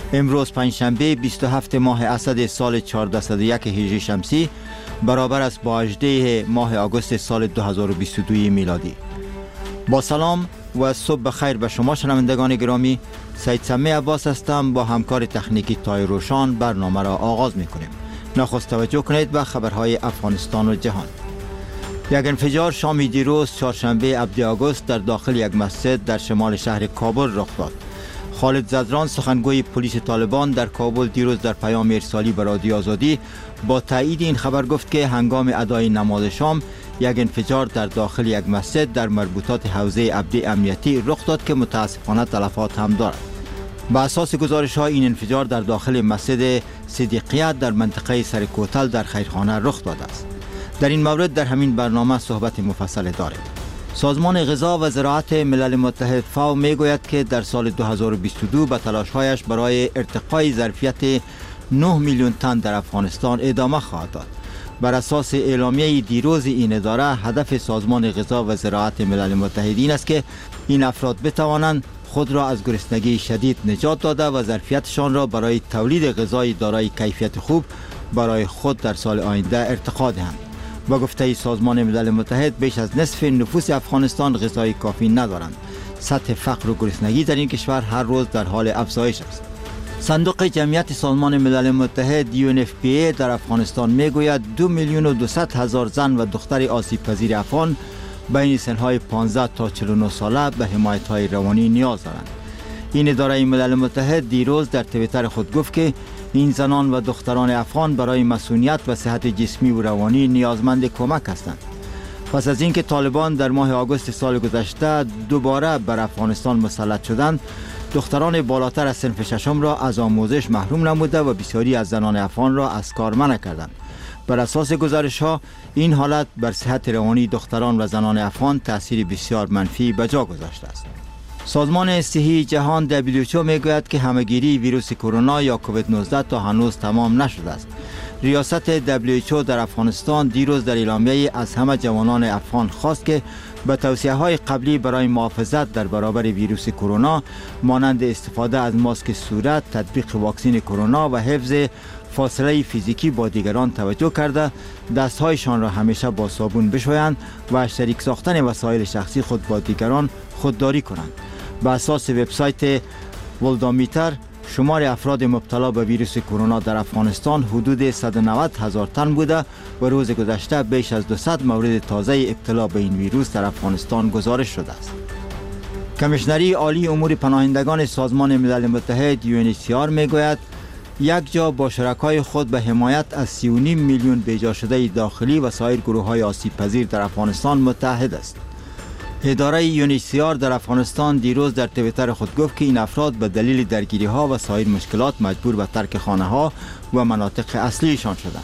امروز پنجشنبه 27 ماه اسد سال 1401 هجری شمسی برابر است با 18 ماه آگوست سال 2022 میلادی. با سلام و صبح بخیر به شما شنوندگان گرامی. سید سمی عباس هستم. با همکار تکنیکی تای روشان برنامه را آغاز میکنیم. نخست توجه کنید به خبرهای افغانستان و جهان. یک انفجار شام دیروز چهارشنبه 7 آگوست در داخل یک مسجد در شمال شهر کابل رخ داد. خالد زدران سخنگوی پلیس طالبان در کابل دیروز در پیام ارسالی به رادیو آزادی با تایید این خبر گفت که هنگام ادای نماز شام یک انفجار در داخل یک مسجد در مربوطات حوزه ابدی امنیتی رخ داد که متاسفانه تلفات هم دارد. با اساس گزارش ها این انفجار در داخل مسجد صدیقیت در منطقه سرکوتل در خیرخانه رخ داده است. در این مورد در همین برنامه صحبت مفصل داریم. سازمان غذا و زراعت ملل متحد فاو میگوید که در سال 2022 به تلاش‌هایش برای ارتقای ظرفیت 9 میلیون تن در افغانستان ادامه خواهد داد. بر اساس اعلامیه دیروز این اداره، هدف سازمان غذا و زراعت ملل متحد این است که این افراد بتوانند خود را از گرسنگی شدید نجات داده و ظرفیتشان را برای تولید غذای دارای کیفیت خوب برای خود در سال آینده ارتقا دهند. با گفته سازمان ملل متحد بیش از نصف نفوس افغانستان غذای کافی ندارند. سطح فقر و گرسنگی در این کشور هر روز در حال افزایش است. صندوق جمعیت سازمان ملل متحد UNFPA در افغانستان میگوید 2,200,000 زن و دختر آسیب پذیر افغان بین سنهای 15 تا 49 ساله به حمایت‌های روانی نیاز دارند. این اداره ملل متحد دیروز در توییتر خود گفت که این زنان و دختران افغان برای مسئولیت و صحت جسمی و روانی نیازمند کمک هستند. پس از اینکه طالبان در ماه آگوست سال گذشته دوباره بر افغانستان مسلط شدند، دختران بالاتر از صنف ششم را از آموزش محروم نموده و بسیاری از زنان افغان را از کار منع کردند. بر اساس گزارش ها این حالت بر صحت روانی دختران و زنان افغان تاثیر بسیار منفی به جا گذاشته است. سازمان صحی جهان WHO میگوید که همهگیری ویروس کرونا یا کووید 19 تا هنوز تمام نشده است. ریاست WHO در افغانستان دیروز در اعلامیه از همه جوانان افغان خواست که به توصیه‌های قبلی برای محافظت در برابر ویروس کرونا مانند استفاده از ماسک صورت، تطبیق واکسن کرونا و حفظ فاصله فیزیکی با دیگران توجه کرده دستهایشان را همیشه با صابون بشویند و شریک ساختن وسایل شخصی خود با دیگران خودداری کنند. به اساس وبسایت ولدامیتر شمار افراد مبتلا به ویروس کرونا در افغانستان حدود 190,000 تن بوده و روز گذشته بیش از 200 مورد تازه ابتلا به این ویروس در افغانستان گزارش شده است. کمیشنری عالی امور پناهندگان سازمان ملل متحد UNHCR میگوید یک جا با شرکای خود به حمایت از 3.5 میلیون بیجا شده داخلی و سایر گروه‌های آسیب پذیر در افغانستان متحد است. اداره UNHCR در افغانستان دیروز در توییتر خود گفت که این افراد به دلیل درگیری‌ها و سایر مشکلات مجبور به ترک خانه‌ها و مناطق اصلیشان شدند.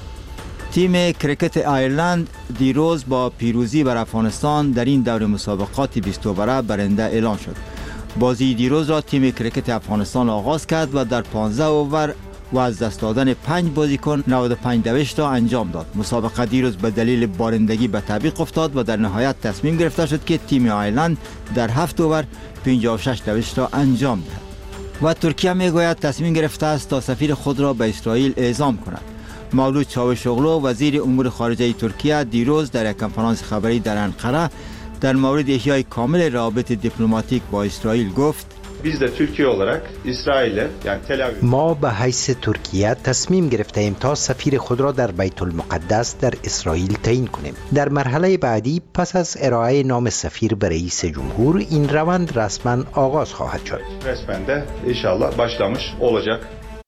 تیم کرکت ایرلند دیروز با پیروزی بر افغانستان در این دور مسابقات 20 اووره برنده اعلام شد. بازی دیروز را تیم کرکت افغانستان آغاز کرد و در 15 اوور و از دست دادن 5 بازیکن 95 دوشت را انجام داد. مسابقه دیروز به دلیل بارندگی به تعویق افتاد و در نهایت تصمیم گرفته شد که تیم ایرلند در 7 اوور 56 دوشت را انجام دهد. و ترکیه میگوید تصمیم گرفته است تا سفیر خود را به اسرائیل اعزام کند. مولود چاوشوغلو وزیر امور خارجه ترکیه دیروز در یک کنفرانس خبری در انقره در مورد احیای کامل روابط دیپلماتیک با اسرائیل گفت ما به حیث ترکیه تصمیم گرفته ایم تا سفیر خود را در بیت المقدس در اسرائیل تعیین کنیم. در مرحله بعدی پس از ارائه نام سفیر به رئیس جمهور این روند رسما آغاز خواهد شد. رسما انشالله başlamış olacak.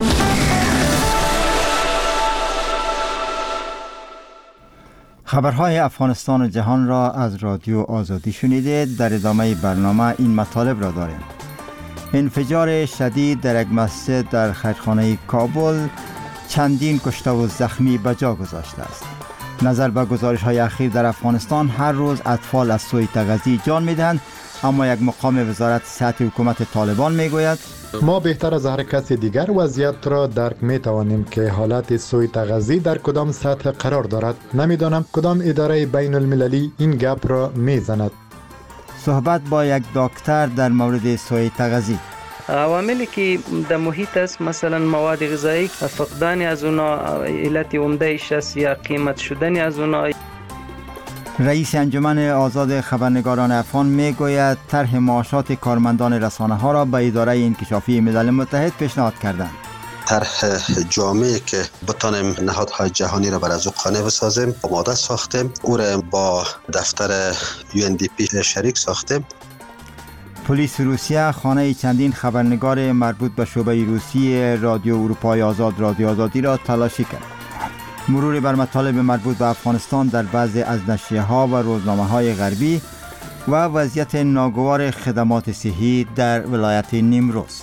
خبرهای افغانستان و جهان را از رادیو آزادی شنیدید. در ادامه برنامه این مطالب را داریم. انفجار شدید در یک مسجد در خیرخانه کابل چندین کشته و زخمی به جا گذاشته است. نظر به گزارش‌های اخیر در افغانستان هر روز اطفال از سوی تغذی جان می‌دهند، اما یک مقام وزارت صحت حکومت طالبان میگوید ما بهتر از هر کس دیگر وضعیت را درک می توانیم که حالت سوء تغذی در کدام سطح قرار دارد. نمیدانم کدام اداره بین المللی این گپ را می زند. صحبت با یک دکتر در مورد سوء تغذی. عواملی که در محیط است، مثلا مواد غذایی، فقدان از اونا علت عمده‌اش است یا قیمت شدن از اونا. رئیس انجمن آزاد خبرنگاران افغان میگوید طرح معاشات کارمندان رسانه‌ها را به اداره انکشافی ملل متحد پیشنهاد کردند. طرح جامعی که بتانیم نهادهای جهانی را بر از او قانع بسازیم آماده ساختیم، او را با دفتر UNDP شریک ساختیم. پلیس روسیه خانه چندین خبرنگار مربوط به شعبه روسی رادیو اروپای آزاد رادیو آزادی را تلاشی کرد. مرور بر مطالب مربوط به افغانستان در بعضی از نشریه‌ها و روزنامه‌های غربی و وضعیت ناگوار خدمات صحی در ولایت نیمروز.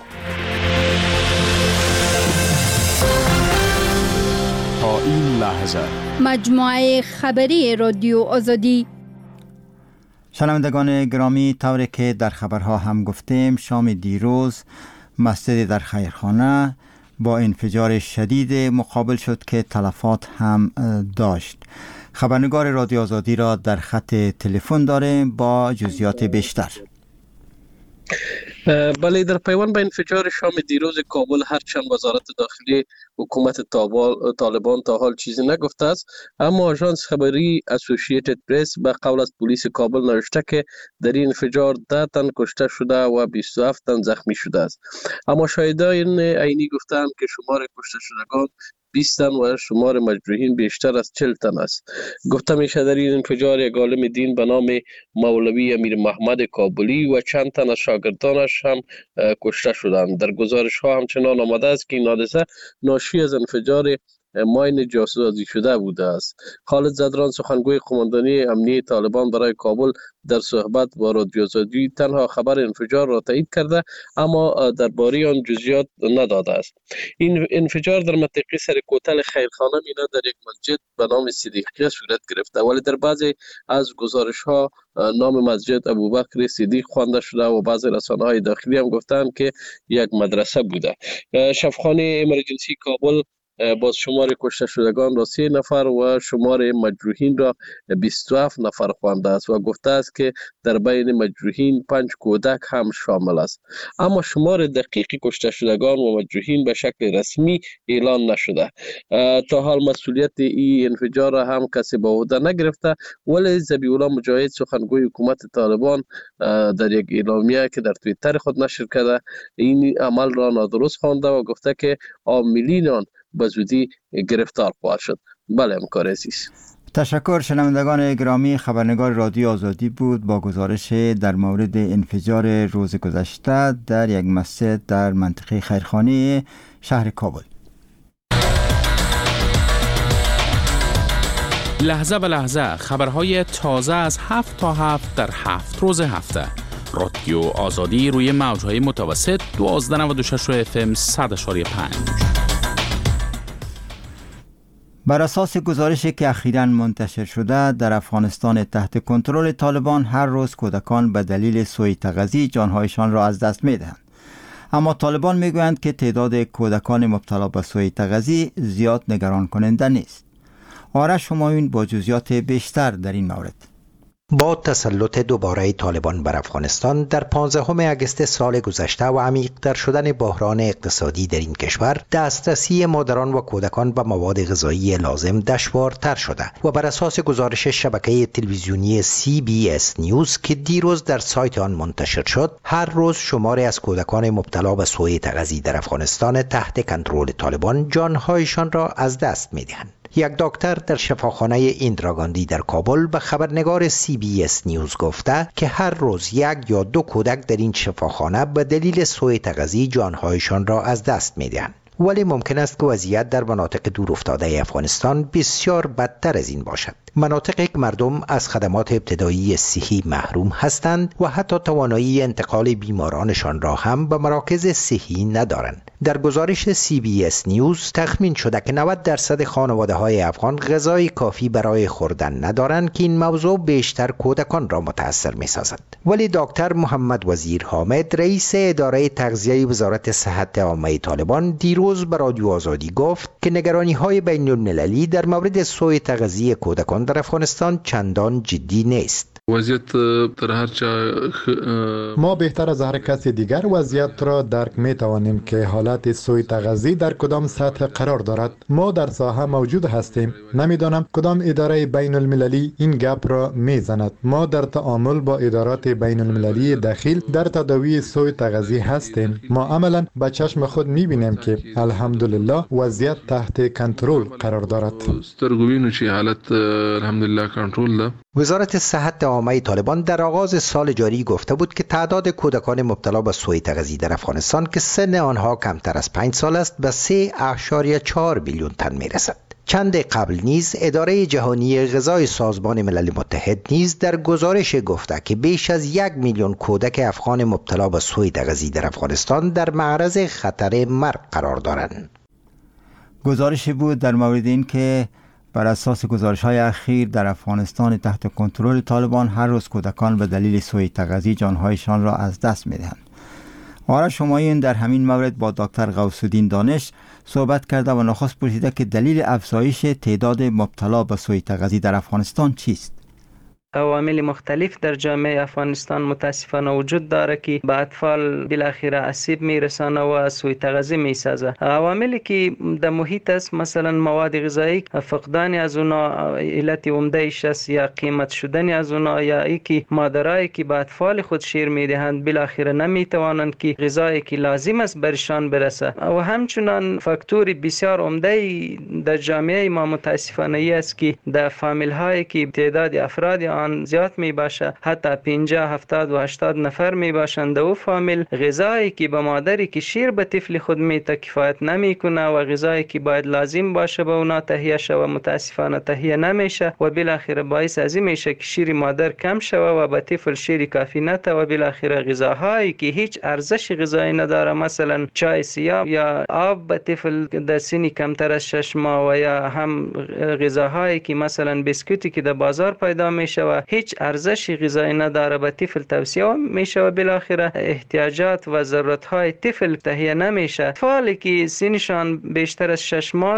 تا این لحظه مجموعه خبری رادیو آزادی. شنوندگان گرامی، طوری که در خبرها هم گفتیم، شام دیروز مسجد در خیرخانه با انفجار شدید مقابل شد که تلفات هم داشت. خبرنگار رادیو آزادی را در خط تلفن داریم با جزئیات بیشتر. بله، در پیوند به انفجار شام دیروز کابل، هرچند وزارت داخلی حکومت طالبان تا حال چیزی نگفته است، اما آژانس خبری اسوسییتد پرس به قول از پلیس کابل نوشته که در این انفجار 10 تن کشته شده و 27 تن زخمی شده است. اما شاهدان عینی گفتند که شمار کشته شدگان 20 تن و شمار مجروحین بیشتر از 40 تن است. گفته میشه در این انفجار یک عالم دین به نام مولوی امیر محمد کابلی و چند تن از شاگردانش هم کشته شدند. در گزارش ها همچنان آمده است که این حادثه ناشی از انفجار ماین جاسوسی شده بوده است. خالد زدران، سخنگوی قماندانی امنیه طالبان برای کابل، در صحبت با رادیو آزادی تنها خبر انفجار را تایید کرده اما درباره آن جزئیات نداده است. این انفجار در منطقه سر کوتل خیرخانه مینا در یک مسجد به نام صدیقیه صورت گرفته، ولی در بعضی از گزارش ها نام مسجد ابوبکر صدیق خوانده شده و بعضی رسانه های داخلی هم گفتند که یک مدرسه بوده. شفاخانه امرجنسی کابل باز شمار کشته شدگان را 3 نفر و شمار مجروحین را 27 نفر خوانده است و گفته است که در بین مجروحین 5 کودک هم شامل است. اما شمار دقیق کشته شدگان و مجروحین به شکل رسمی اعلان نشده. تا حال مسئولیت این انفجار را هم کسی به عهده نگرفته، ولی ذبیح الله مجاهد، سخنگوی حکومت طالبان، در یک اعلامیه که در توییتر خود نشر کرده این عمل را نادرست خوانده و گفته که عاملین آن به زودی گرفتار خواهد شد. بله همکار عزیز. تشکر. شنوندگان گرامی، خبرنگار رادیو آزادی بود با گزارش در مورد انفجار روز گذشته در یک مسجد در منطقه خیرخانه شهر کابل. لحظه به لحظه خبرهای تازه از 7 تا 7 در 7 روز هفته. رادیو آزادی روی موجهای متوسط 1296 FM 100.5. بر اساس گزارشی که اخیراً منتشر شده، در افغانستان تحت کنترل طالبان هر روز کودکان به دلیل سوء تغذیه جانهایشان را از دست می‌دهند. اما طالبان میگویند که تعداد کودکان مبتلا به سوء تغذیه زیاد نگران کننده نیست. آرش همایون با جزئیات بیشتر در این مورد. با تسلط دوباره طالبان بر افغانستان در 15 اگست سال گذشته و عمیق‌تر شدن بحران اقتصادی در این کشور، دسترسی مادران و کودکان به مواد غذایی لازم دشوارتر شده و بر اساس گزارش شبکه تلویزیونی CBS نیوز که دیروز در سایت آن منتشر شد، هر روز شماری از کودکان مبتلا به سوء تغذیه در افغانستان تحت کنترل طالبان جانهایشان را از دست می‌دهند. یک دکتر در شفاخانه ایندراگاندی در کابل به خبرنگار CBS نیوز گفته که هر روز 1 یا 2 کودک در این شفاخانه به دلیل سوء تغذیه جانهایشان را از دست می‌دهند. ولی ممکن است که وضعیت در مناطق دور افتاده افغانستان بسیار بدتر از این باشد. مناطقی که مردم از خدمات ابتدایی صحی محروم هستند و حتی توانایی انتقال بیمارانشان را هم به مراکز صحی ندارند. در گزارش CBS نیوز تخمین شده که 90% خانواده‌های افغان غذای کافی برای خوردن ندارند که این موضوع بیشتر کودکان را متاثر می‌سازد. ولی دکتر محمد وزیر حامد، رئیس اداره تغذیه وزارت صحت عامه طالبان، دیروز به رادیو آزادی گفت که نگرانی‌های بین‌المللی در مورد سوء تغذیه کودکان در افغانستان چندان جدی نیست. وضعیت در هر چه ما بهتر از هر کس دیگر وضعیت را درک می توانیم که حالت سوء تغذی در کدام سطح قرار دارد. ما در ساحه موجود هستیم. نمیدانم کدام اداره بین المللی این گپ را می زند. ما در تعامل با ادارات بین المللی داخل در تداوی سوء تغذی هستیم. ما عملا به چشم خود می بینیم که الحمدلله وضعیت تحت کنترل قرار دارد. سترگوینو چی حالت الحمدلله کنترل ده. وزارت صحت عامه طالبان در آغاز سال جاری گفته بود که تعداد کودکان مبتلا به سوء تغذی در افغانستان که سن آنها کمتر از 5 سال است به 3.4 میلیون تن میرسد. چند قبل نیز اداره جهانی غذای سازمان ملل متحد نیز در گزارش گفته که بیش از 1 میلیون کودک افغان مبتلا به سوء تغذی در افغانستان در معرض خطر مرگ قرار دارند. گزارشی بود در مورد این که بر اساس گزارش‌های اخیر در افغانستان تحت کنترل طالبان هر روز کودکان به دلیل سوء تغذی جانهایشان را از دست می‌دهند. آرش شمایون در همین مورد با دکتر غوث‌الدین دانش صحبت کرده و نخست پرسیده که دلیل افزایش تعداد مبتلا به سوء تغذی در افغانستان چیست؟ عوامل مختلف در جامعه افغانستان متاسفانه وجود داره که به اطفال بالاخره آسیب میرسانه و سوء تغذی میسازه. عواملی که در محیط است مثلا مواد غذایی فقدان از اونا علت عمده ایش است یا قیمت شدن از اونا یا ای که مادرایی که به اطفال خود شیر میدهند بالاخره نمیتوانند که غذایی که لازم است برشان برسه و همچنان فاکتور بسیار عمده در جامعه ما متاسفانه ای است که در فامیل هایی که تعداد افراد زیاد می باشه حتی 50 70 و 80 نفر می باشند و فامیل غذایی که به مادری که شیر به طفل خود میده کفایت نمیکنه و غذایی که باید لازم باشه به اونا تهیه شوه متاسفانه تهیه نمیشه و بالاخره باعث از این میشه که شیر مادر کم شوه و به طفل شیر کافی نده و بالاخره غذاهایی که هیچ ارزش غذایی نداره مثلا چای سیاه یا آب به طفل در سنی کمتر از 6 ماه و یا هم غذاهایی که مثلا بسکوتی که در بازار پیدا میشه و هیچ ارزش غذایی نداره به طفل توصیه میشه و بالاخره احتیاجات و ضرورت‌های طفل تهیه نمیشه. اطفالی که سنشان بیشتر از 6 ماه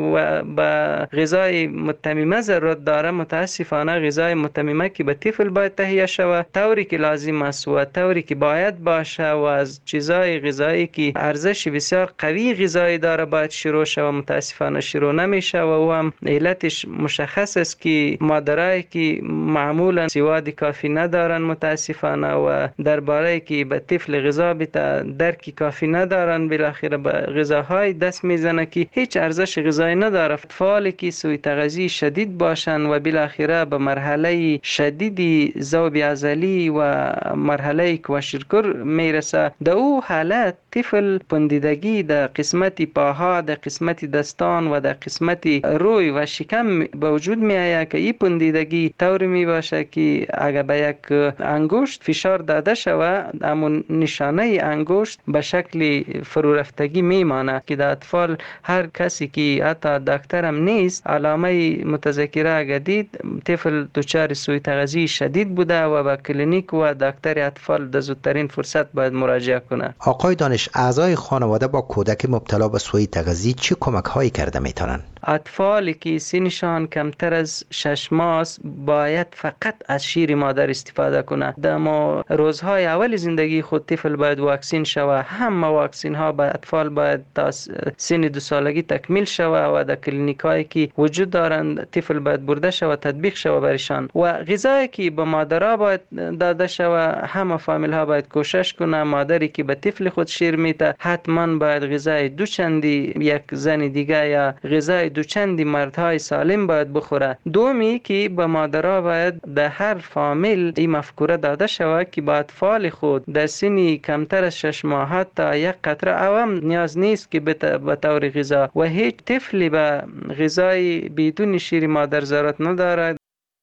و به غذای متممه ضرورت داره متاسفانه غذای متممه که به طفل باید تهیه شود طوری که لازم است و طوری که باید باشه و از چیزای غذایی که ارزش بسیار قوی غذایی داره باید شروع شود متاسفانه شروع نمیشه و هم علتش مشخص است که مادرایی که معمولا سواد کافی ندارن متاسفانه و درباره که به طفل غذا بده درک کافی ندارن بالاخره به غذاهای دست میزنه که هیچ ارزش غذایی نداره. اطفالی که سوء تغذی شدید باشن و بالاخره به مرحله شدید ذوب عضلی و مرحله کوشرکر میرسه در او حالت طفل پندیدگی در قسمت پاها در قسمت دستان و در قسمت روی و شکم به وجود میآید که این پندیدگی طوری می باشه که اگر به یک انگشت فشار داده شود همون نشانه انگشت به شکل فرو رفتگی میمانه که در اطفال هر کسی که حتی دکتر هم نیست علامه متذکره اگر دید طفل دچار سوء تغذی شدید بوده و به کلینیک و دکتر اطفال در زودترین فرصت باید مراجعه کنه. آقای دانش اعضای خانواده با کودک مبتلا به سوء تغذی چه کمک هایی کرده میتونن؟ اطفالی که سنشان کمتر از 6 ماه باید فقط از شیر مادر استفاده کنه. در روزهای اول زندگی خود طفل باید واکسین شوه. همه واکسین ها به اطفال باید تا سن 2 سالگی تکمیل شوه و در کلینیک هایی که وجود دارند طفل باید برده شوه تطبیق شوه برشان و غذایی که به مادرها باید داده شوه همه فامیل ها باید کوشش کنه مادری که به طفل خود شیر میده حتما باید غذای دوچندی یک زن دیگه یا غذای دوچندی مردهای سالم باید بخوره. دومی که به مادرها باید در هر فامیل این مفکوره داده شود که با اطفال خود در سنی کمتر از 6 ماه تا یک قطره عوام نیاز نیست که به طور غذا و هیچ طفلی به غذای بدون شیر مادر ضرورت ندارد.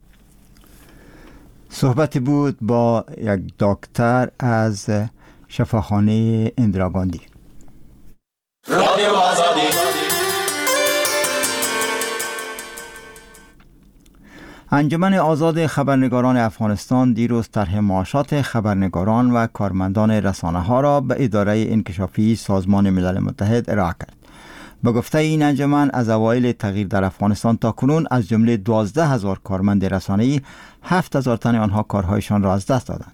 صحبتی بود با یک دکتر از شفاخانه اندرا گاندی. رادیو آزادی. انجمن آزاد خبرنگاران افغانستان دیروز طرح معاشات خبرنگاران و کارمندان رسانه‌ها را به اداره انکشافی سازمان ملل متحد ارائه کرد. به گفته این انجمن از اوایل تغییر در افغانستان تا کنون از جمله 12,000 کارمند رسانه‌ای 7,000 تن آنها کارهایشان را از دست دادند.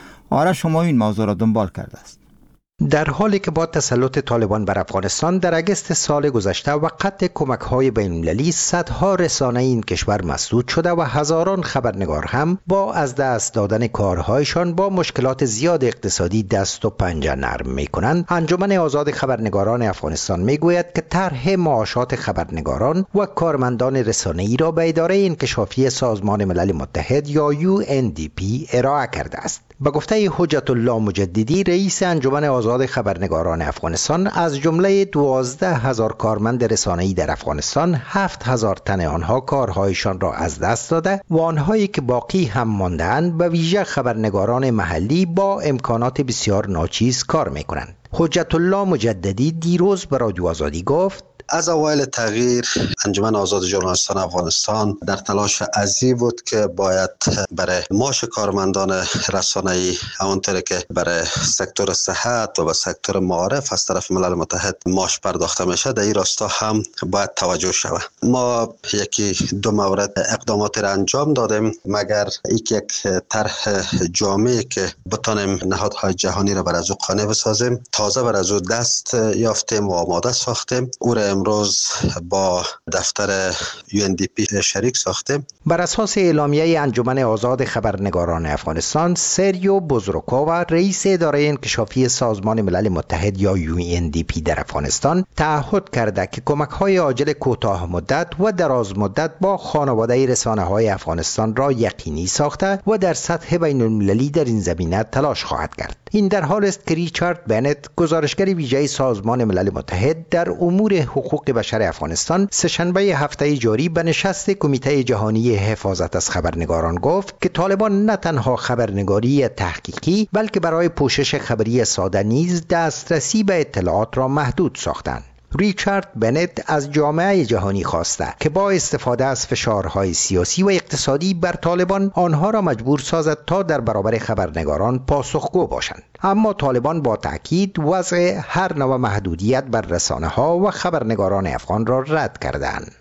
آرش همایون این موضوع را دنبال کرده است. در حالی که با تسلط طالبان بر افغانستان در اگست سال گذشته و قطع کمک‌های بین‌المللی صدها رسانه این کشور مسدود شده و هزاران خبرنگار هم با از دست دادن کارهایشان با مشکلات زیاد اقتصادی دست و پنجه نرم می‌کنند، انجمن آزاد خبرنگاران افغانستان می‌گوید که طرح معاشات خبرنگاران و کارمندان رسانه‌ای را به اداره انکشافی سازمان ملل متحد یا UNDP ارائه کرده است. به گفته حجت الله مجددی، رئیس انجمن آزاد خبرنگاران افغانستان، از جمله 12,000 کارمند رسانه‌ای در افغانستان 7,000 تن آنها کارهایشان را از دست داده و آنهایی که باقی هم مانده‌اند به ویژه خبرنگاران محلی با امکانات بسیار ناچیز کار می‌کنند. حجت الله مجددی دیروز به رادیو آزادی گفت: از اوایل تغییر انجمن آزاد ژورنالیستان افغانستان در تلاش عظیم بود که باید برای معاش کارمندان رسانه‌ای همانطور که برای سکتور صحت و به سکتور معارف از طرف ملل متحد معاش پرداخته میشه در این راستا هم باید توجه شود. ما یکی دو مورد اقدامات را انجام دادیم مگر یک طرح جامعی که بتانیم نهادهای جهانی را بر از او قانع بسازیم. تازه بر از او دست یافتیم و آماده ساختیم. او را امروز با دفتر UNDP شریک ساختیم. بر اساس اعلامیه انجمن آزاد خبرنگاران افغانستان، سریو بزرگووا، رئیس اداره انکشافی سازمان ملل متحد یا UNDP در افغانستان، تعهد کرده که کمک‌های عاجل کوتاه مدت و دراز مدت با خانواده رسانه‌های افغانستان را یقینی ساخته و در سطح بین‌المللی در این زمینه تلاش خواهد کرد. این در حال است که ریچارد بنت، گزارشگر ویژه سازمان ملل متحد در امور حقوق بشر افغانستان، سه‌شنبه هفته جاری به نشست کمیته جهانی حفاظت از خبرنگاران گفت که طالبان نه تنها خبرنگاری تحقیقی بلکه برای پوشش خبری ساده نیز دسترسی به اطلاعات را محدود ساختند. ریچارد بنت از جامعه جهانی خواسته که با استفاده از فشارهای سیاسی و اقتصادی بر طالبان آنها را مجبور سازد تا در برابر خبرنگاران پاسخگو باشند. اما طالبان با تأکید وضع هر نوع محدودیت بر رسانه‌ها و خبرنگاران افغان را رد کردند.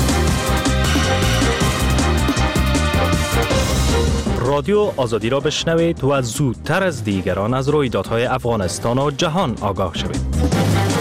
رادیو آزادی را بشنوید و زودتر از دیگران از رویدادهای افغانستان و جهان آگاه شوید.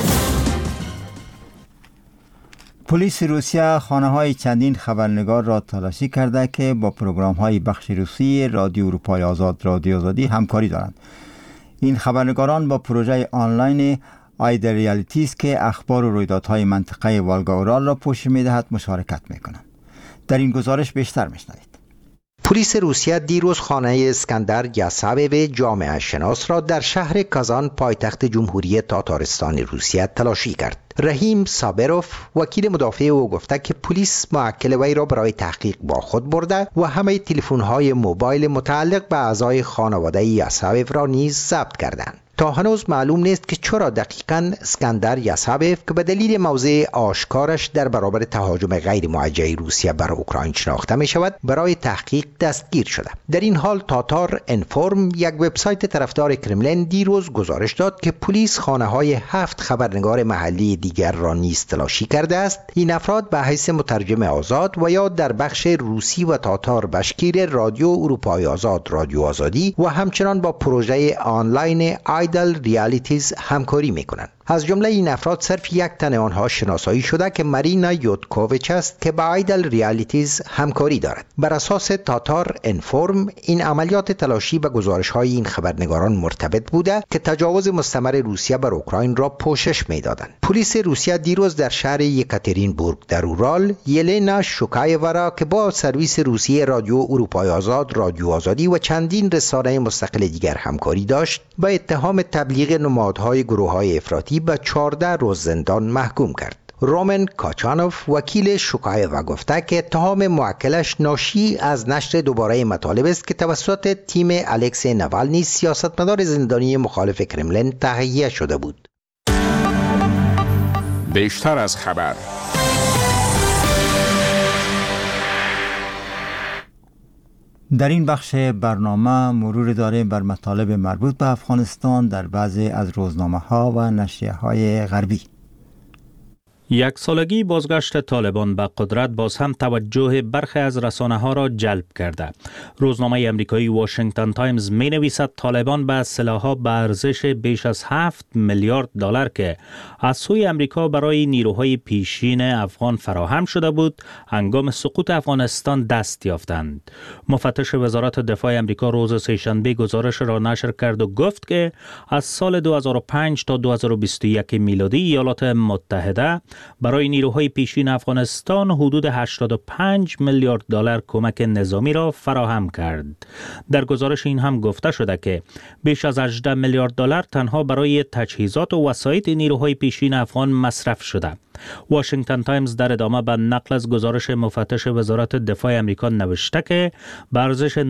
پلیس روسیه خانه‌های چندین خبرنگار را تلاشی کرده که با پروگرام‌های بخش روسی رادیو اروپای آزاد رادیو آزادی همکاری دارند. این خبرنگاران با پروژه آنلاین آیدل ریالیتیز که اخبار و رویدادهای منطقه والگا اورال را پوشش می‌دهد مشارکت می‌کنند. در این گزارش بیشتر می‌شنوید. پلیس روسیه دیروز خانه اسکندر یاساویو جامعه شناس را در شهر کازان پایتخت جمهوری تاتارستان روسیه تلاشی کرد. رحیم سابروف، وکیل مدافع او، گفته که پلیس موکل وی را برای تحقیق با خود برده و همه تلفن‌های موبایل متعلق به اعضای خانواده یاساویو را نیز ضبط کردند. تا هنوز معلوم نیست که چرا دقیقاً اسکندر یاساویو که به دلیل موضع آشکارش در برابر تهاجم غیر موجه روسیه بر اوکراین شناخته می شود برای تحقیق دستگیر شده. در این حال تاتار انفورم، یک وبسایت طرفدار کرملین، دیروز گزارش داد که پلیس خانه‌های 7 خبرنگار محلی دیگر را نیز تلاشی کرده است. این افراد به حیث مترجم آزاد و یا در بخش روسی و تاتار بشکیر رادیو اروپای آزاد رادیو آزادی و همچنان با پروژه آنلاین آیدل ریالیتیز همکاری میکنند. از جمله این افراد صرف یک تن آنها شناسایی شده که مارینا یودکوویچ است که با آیدل ریالیتیز همکاری دارد. بر اساس تاتار انفورم، این عملیات تلاشی به گزارش‌های این خبرنگاران مرتبط بوده که تجاوز مستمر روسیه بر اوکراین را پوشش می‌دادند. پلیس روسیه دیروز در شهر یکاترینبورگ در اورال، یلنا شوکایوا را که با سرویس روسی رادیو اروپای آزاد رادیو آزادی و چندین رسانه مستقل دیگر همکاری داشت، با اتهام تبلیغ نمادهای گروه‌های افراطی به 14 روز زندان محکوم کرد. رومن کاچانوف، وکیل شوکایوا، گفته که اتهام موکلش ناشی از نشر دوباره مطالب است که توسط تیم الکسی نوالنی، سیاستمدار زندانی مخالف کرملین، تهیه شده بود. بیشتر از خبر. در این بخش برنامه مرور داریم بر مطالب مربوط به افغانستان در بعضی از روزنامه‌ها و نشریه‌های غربی. یک سالگی بازگشت طالبان به قدرت باز هم توجه برخی از رسانه‌ها را جلب کرده. روزنامه امریکایی واشنگتن تایمز می نویسد طالبان به سلاح‌ها به ارزش بیش از 7 میلیارد دلار که از سوی امریکا برای نیروهای پیشین افغان فراهم شده بود، هنگام سقوط افغانستان دست یافتند. مفتش وزارت دفاع امریکا روز سه‌شنبه گزارش را نشر کرد و گفت که از سال 2005 تا 2021 میلادی ایالات متحده برای نیروهای پیشین افغانستان حدود 85 میلیارد دلار کمک نظامی را فراهم کرد. در گزارش این هم گفته شده که بیش از 18 میلیارد دلار تنها برای تجهیزات و وسایط نیروهای پیشین افغان مصرف شده. واشنگتن تایمز در ادامه به نقل از گزارش مفتش وزارت دفاع امریکا نوشته که به ارزش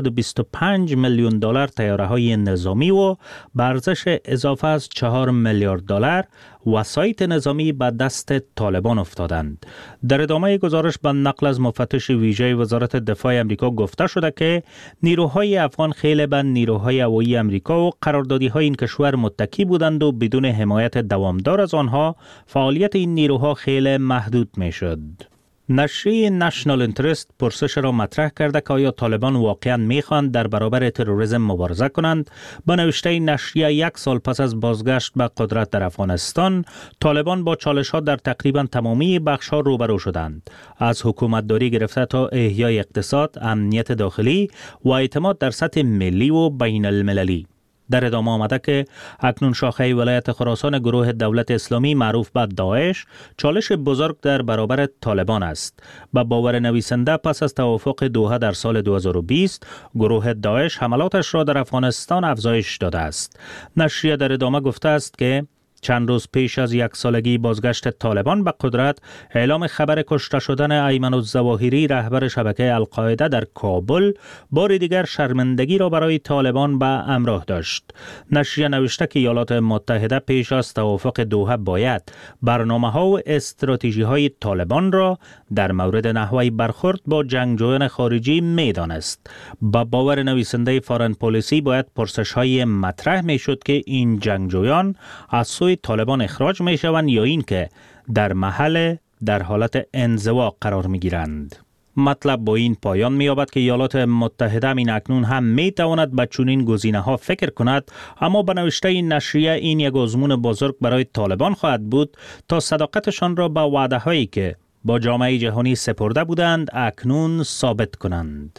925 میلیون دلار طیاره‌های نظامی و به ارزش اضافه از 4 میلیارد دلار وسایط نظامی به دست طالبان افتادند. در ادامه گزارش به نقل از مفتش ویژه وزارت دفاع امریکا گفته شده که نیروهای افغان خیلی به نیروهای هوایی امریکا و قراردادی‌های این کشور متکی بودند و بدون حمایت دوامدار از آنها فعالیت این نیروها خیلی محدود میشد. نشریه نشنال اینترست پرسش را مطرح کرده که آیا طالبان واقعا میخواند در برابر تروریسم مبارزه کنند؟ با نوشته نشریه 1 سال پس از بازگشت به قدرت در افغانستان، طالبان با چالش ها در تقریبا تمامی بخش ها روبرو شدند. از حکومت داری گرفته تا احیای اقتصاد، امنیت داخلی و اعتماد در سطح ملی و بین المللی. در ادامه آمده که اکنون شاخه ولایت خراسان گروه دولت اسلامی معروف به داعش چالش بزرگ در برابر طالبان است. با باور نویسنده پس از توافق دوحه در سال 2020 گروه داعش حملاتش را در افغانستان افزایش داده است. نشریه در ادامه گفته است که چند روز پیش از 1 سالگی بازگشت طالبان به قدرت، اعلام خبر کشته شدن ایمن الظواهری رهبر شبکه القاعده در کابل بار دیگر شرمندگی را برای طالبان به همراه داشت. نشریه نوشته که ایالات متحده پیش از توافق دوحه باید برنامه‌ها و استراتژی‌های طالبان را در مورد نحوه برخورد با جنگجویان خارجی می‌دانست. با باور نویسنده فارن پالیسی باید پرسش‌های مطرح می‌شد که این جنگجویان از سوی طالبان اخراج می شوند یا این که در محل در حالت انزوا قرار می گیرند. مطلب با این پایان می یابد که ایالات متحده این اکنون هم می تواند به چنین گزینه ها فکر کند، اما به نوشته این نشریه این یک آزمون بزرگ برای طالبان خواهد بود تا صداقتشان را به وعده هایی که با جامعه جهانی سپرده بودند اکنون ثابت کنند.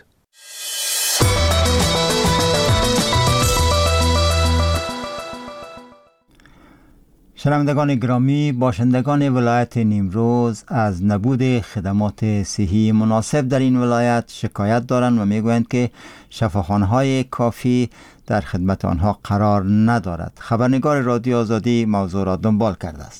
شنوندگان گرامی، باشندگان ولایت نیمروز از نبود خدمات صحی مناسب در این ولایت شکایت دارند و میگویند که شفاخانه‌های کافی در خدمت آنها قرار ندارد. خبرنگار رادیو آزادی موضوع را دنبال کرده است.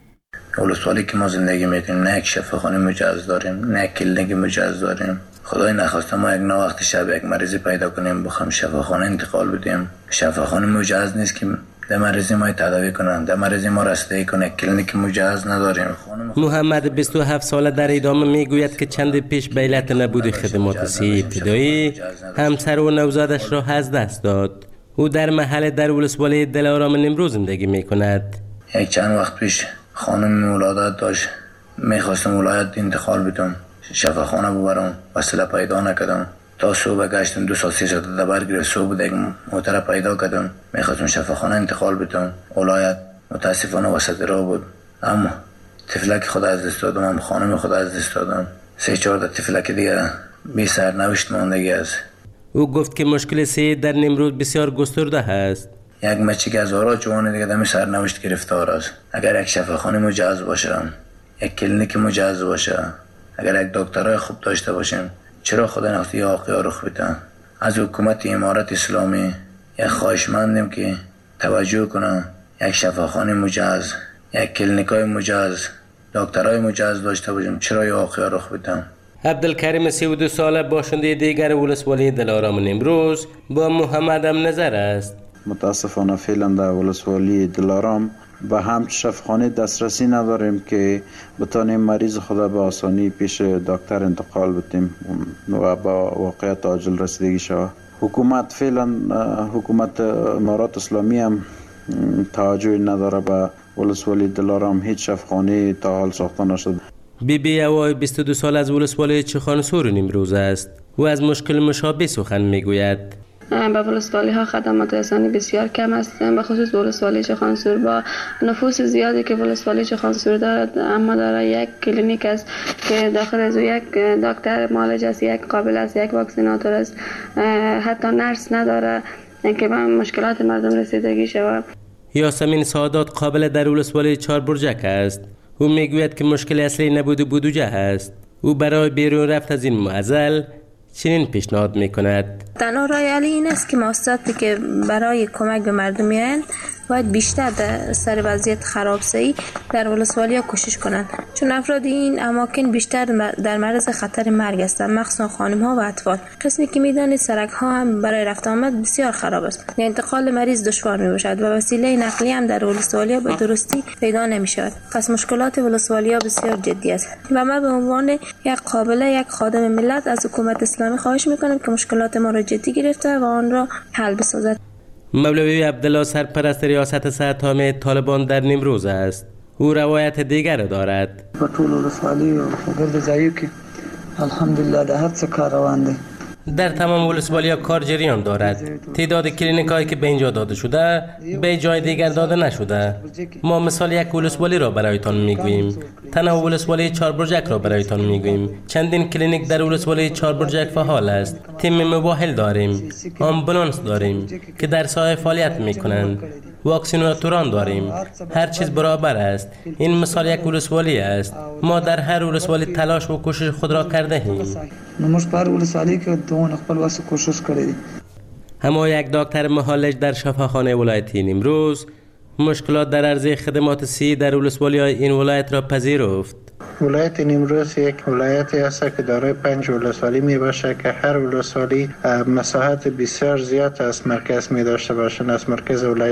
ولسوالی که ما زندگی میکنیم نه یک شفاخانه مجهز داریم، نه یک کلینیک مجهز داریم. خدای نخواسته ما یک وقت شب یک مریضی پیدا کنیم بخوام شفاخانه انتقال بدیم. شفاخانه مجهز نیست که در مریضی ما تداوی کنند، در مریضی ما رسیدگی کنه. کلینیک مجهز نداریم. محمد 27 ساله در ادامه میگوید که چند پیش به علت نبود خدمات صحی ابتدایی همسر و نوزادش را از دست داد. او در محل در ولسوالی دلارام نیمروز زندگی میکند. یک چند وقت پیش خانم ولادت داشت، میخواستم ولایت انتقال بدم، شفاخانه ببرم، وسیله پیدا نکردم. تا صبح گشتم 2 ساعت 3 ساعت دبر گرفت. صبح دیگه موتر پیدا کردم، میخواستم شفاخانه انتقال بدم. ولایت متاسفانه وسط راه بود، اما طفلک خود از دست دادم، هم خانم خود از دست دادم. 3-4 طفلک دیگه بی سرنوشت ماندگی است. او گفت که مشکل صحی در نیمروز بسیار گسترده است. یک مچی که هزارها جوان دیگه دم سرنوشت گرفتار است. اگر یک شفاخانه مجهز باشه، یک کلینیک مجهز باشه، اگر یک دکترای خوب داشته باشیم، چرا خدا نخواهد واقعا رخ بده؟ از حکومت امارت اسلامی یک خواهشمندیم که توجه کنه، یک شفاخانه مجهز، یک کلینیکای مجهز، دکترای مجهز داشته باشیم، چرا واقعا رخ بده؟ عبدالکریم 32 ساله باشنده دیگر ولسوالی دلارام نیمروز با محمد هم نظر است. متاسفانه فعلا در ولسوالی دلارام به هم شفاخانه دسترسی نداریم که بتانیم مریض خدا به آسانی پیش دکتر انتقال بدیم و با واقعیت عاجل رسیدگی شود. حکومت فعلا حکومت امارات اسلامی هم توجه نداره. به ولسوالی دلارام هیچ شفاخانه تا حال ساخته نشده. بیبی اوای 22 سال از ولسوالی چخان سور نیمروز است. او از مشکل مشابه سخن میگوید. با ولسوالی ها خدمات رسانی بسیار کم است، به خصوص ولسوالی چخانسور با نفوس زیادی که ولسوالی چخانسور دارد، اما داره یک کلینیک است که داخل از یک دکتر معالج است، یک قابل است، یک واکسیناتور است، حتی نرس نداره که به مشکلات مردم رسیدگی شود. یاسمین سعادت قابل در ولسوالی چهار برجک است. او میگوید که مشکل اصلی نبود بودجه است. او برای بیرون رفت از این معضل چنین پیشنهاد میکند. تنها راه علی این است که مؤسساتی که برای کمک به مردم میآیند باید بیشتر در سر وضعیت خرابسازی در ولسوالی‌ها کوشش کنند، چون افراد این اماکن بیشتر در معرض خطر مرگ هستند، مخصوصا خانم‌ها و اطفال. قسمی که می‌دانید سرک‌ها هم برای رفت آمد بسیار خراب است. انتقال مریض دشوار می‌باشد و وسیله نقلیه هم در ولسوالی‌ها به درستی پیدا نمی‌شود. پس مشکلات ولسوالی‌ها بسیار جدی است و ما به عنوان یک قابل یک خادم ملت از حکومت اسلامی خواهش می‌کنم که مشکلات ما را جدی گرفته و آن را حل بسازد. مولوی عبدالله سرپرست ریاست صحت عامه طالبان در نیمروز است. او روایت دیگر دارد. با طول ولسوالی و گرد ضعیف که الحمدلله در هر چه کار روان ده. در تمام ولسوالی‌ها کار جریان دارد. تعداد کلینیک‌هایی که به اینجا داده شده به جای دیگر داده نشده. ما مثال یک ولسوالی را برایتان میگوییم. تنها ولسوالی چهار برجک را برایتان میگوییم. چندین کلینیک در ولسوالی چهار برجک فعال است. تیم مباحل داریم. آمبولانس داریم که در ساحه فعالیت میکنند. واکسیناتوران داریم. هر چیز برابر است. این مثال یک ولسوالی است. ما در هر ولسوالی تلاش و کوشش خود را کرده ایم. نموش پر ولسوالی که دون خپل واسه کوشش کردیم. اما یک دکتر معالج در شفاخانه ولایتی نیمروز مشکلات در عرضه خدمات صحی در ولسوالی‌های این ولایت را پذیرفت. ولایت نیمروز یک ولایتی است که دارای 5 ولسوالی می باشه که هر ولسوالی مساحت بسیار زیاد از مرکز می داشته باشند. از مرکز ولایت